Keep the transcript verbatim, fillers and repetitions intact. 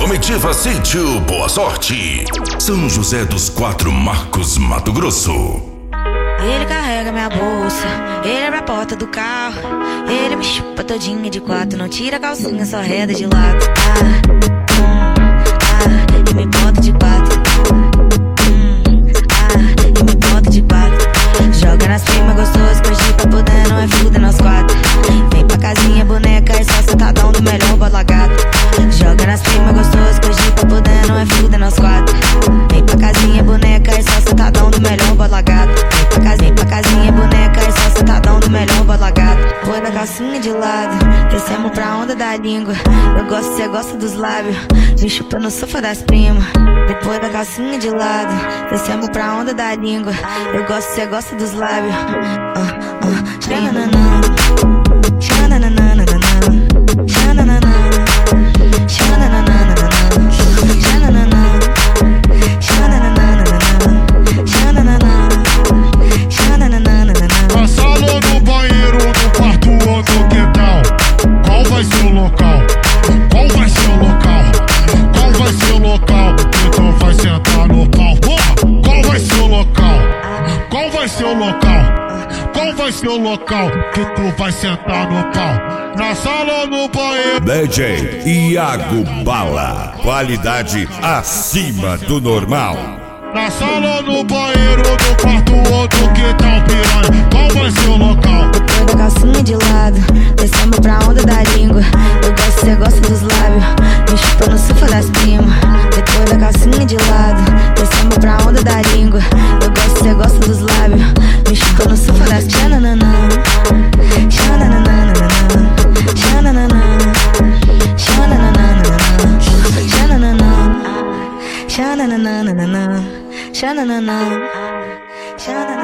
Comitiva Sítio Boa Sorte, São José dos Quatro Marcos, Mato Grosso. Ele carrega minha bolsa, ele abre a porta do carro, ele me chupa todinha de quatro, não tira a calcinha, só reda de lado. Ah, hum, ah, ele me bota de quatro. Hum, ah, ele me bota de quatro. Joga nas primas gostoso, com a jipa podendo, é fuder nós quatro. Vem pra casinha, boneca, é só sentadão do melhor bola gato. Joga nas primas gostoso, com a jipa podendo, é fuder nós quatro. Vem pra casinha, boneca, é só sentadão do melhor bola gato. Vem pra casinha, pra casinha, boneca, é só sentadão do melhor bola gato. Põe na calcinha de lado, descemos pra onda da língua. Eu gosto, cê gosta dos lábios, me chupa no sofá das primas. Depois da calcinha de lado, descemos pra onda da língua. Eu gosto, cê gosta dos lábios. Uh, uh, xananana, xananana, xananana, xananana, xananana, xananana, xananana. Na sala ou no banheiro, no quarto ou no quintal, qual vai ser o local? Qual vai ser o local? Qual vai ser o local que tu vai sentar no pau? Porra, qual vai ser o local? Qual vai ser o local? Qual vai ser o local que tu vai sentar no pau? Na sala ou no banheiro? D J Iago Bala, qualidade acima do normal. Na sala ou no banheiro, no quarto ou no quintal, piranha, qual vai ser o local? Depois da calcinha de lado, descemos pra onda da língua. Eu gosto, cê gosta dos lábios, me chupa no sofá das primas. Depois da calcinha de lado, descemos pra onda da língua. Eu gosto, cê gosta dos lábios, me chupa no sofá das xananana, xananana, xananana, xananana, xananana, xananana, xananana, xananana.